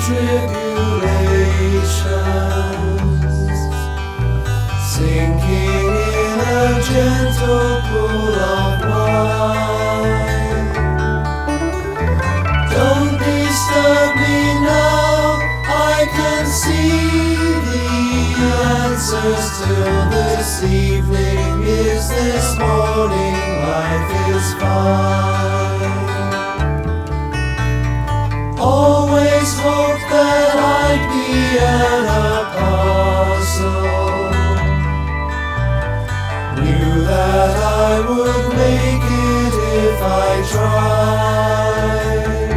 tribulations, sinking in a gentle pool of wine. Don't disturb me now, I can see the answers till this evening. Is this morning, life is fine. Always hoped that I'd be an apostle, knew that I would make it if I tried.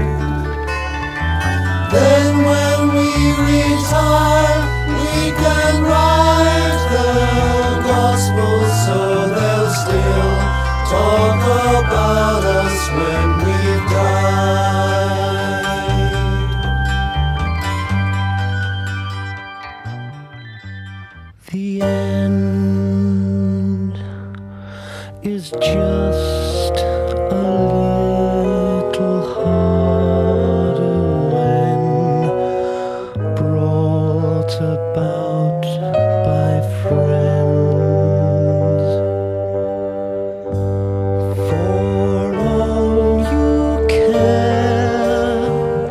Then when we retire, we can write the gospel so they'll still talk about us when we've died. The end is just a little harder when brought about by friends. For all you care,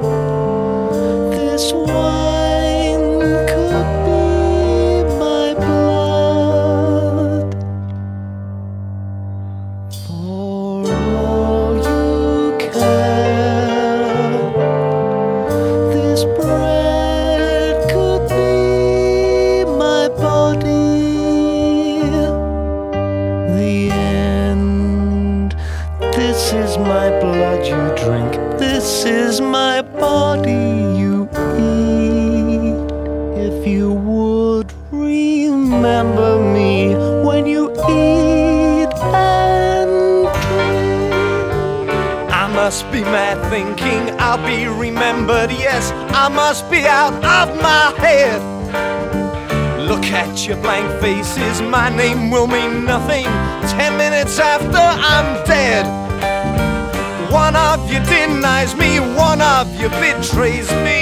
this wine could be my blood. For all you care, this bread could be my body. The end, this is my blood you drink, this is my body you eat. If you would remember me when you eat and drink. I must be mad thinking I'll be remembered. Yes, I must be out of my head. Look at your blank faces, my name will mean nothing 10 minutes after I'm dead. One of you denies me, one of you betrays me.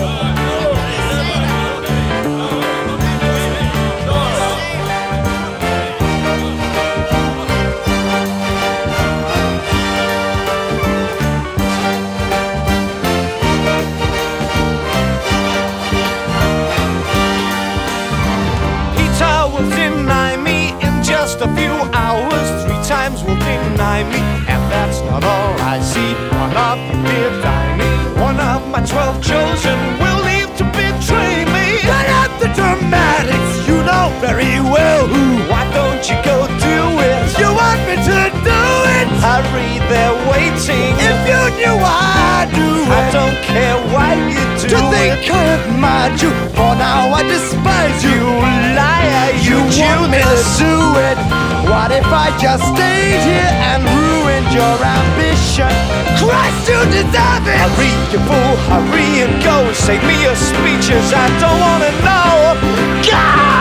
Peter will deny me in just a few hours. 3 times will deny me, and that's not all I see. One of you will die me, one of my 12 chosen will leave to betray me. Cut out the dramatics, you know very well who. Why don't you go do it? You want me to do it? Hurry, they're waiting. If you knew I do it, I don't care why you do to think I admired you, for now I despise you. Liar, you want me to do it? What if I just stayed here and ruined your ambition? Christ, you deserve it! Hurry, you fool, hurry and go. Save me your speeches, I don't wanna know. Go!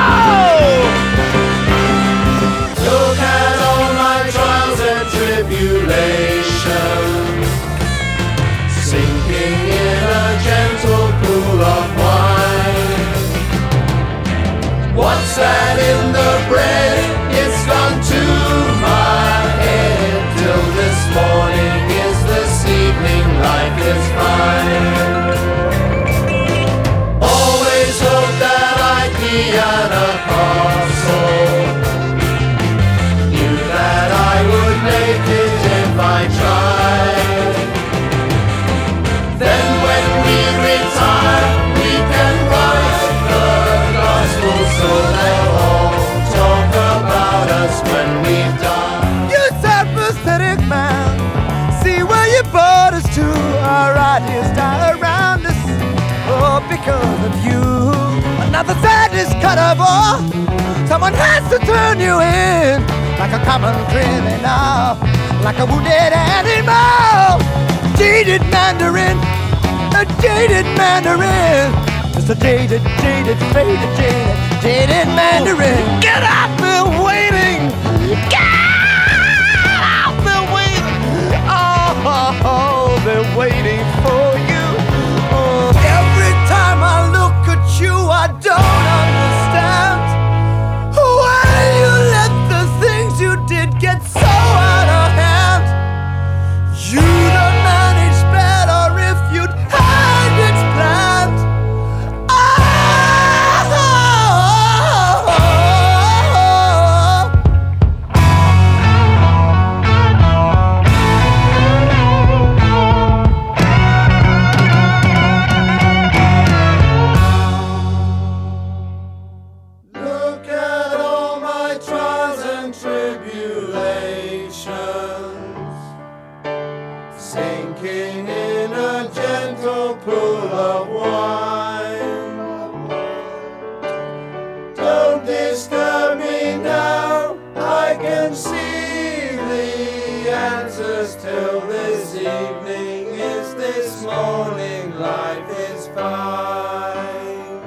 Look at all my trials and tribulations, sinking in a gentle pool of wine. What's that in the bread? It's gone to my head. Till this morning, is this evening, life is fine. Always hoped that I'd be an apostle, knew that I would make it if I tried. Then when we retire, we can write the gospel so they'll all talk about us when we've done. You pathetic man, see where you brought us to. Our ideas die around us, oh, because of you. Another thread is cut off, oh, someone has to turn you in, like a common criminal, like a wounded animal. Jaded Mandarin, a jaded Mandarin, just a jaded, faded, jaded Mandarin. Get up, they're waiting. Get up, they're waiting. Oh, they're waiting for you. Oh, every disturb me now. I can see the answers till this evening. Is this morning life is fine.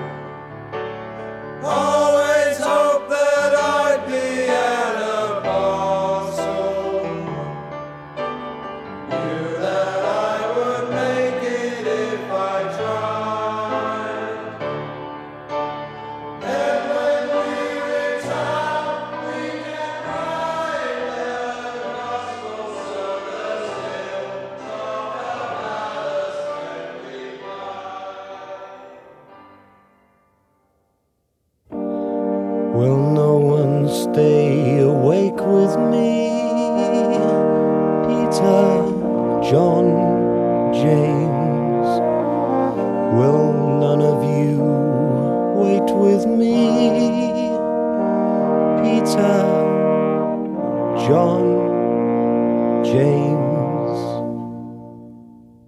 Always hope that I'd be an apostle. Knew that I would make it if I tried. And when we reach out, we can write the gospel service hymn. Talk about us when we die. Will no one stay awake with me? Peter, John, James. Will none of you wait with me? Peter, John, James.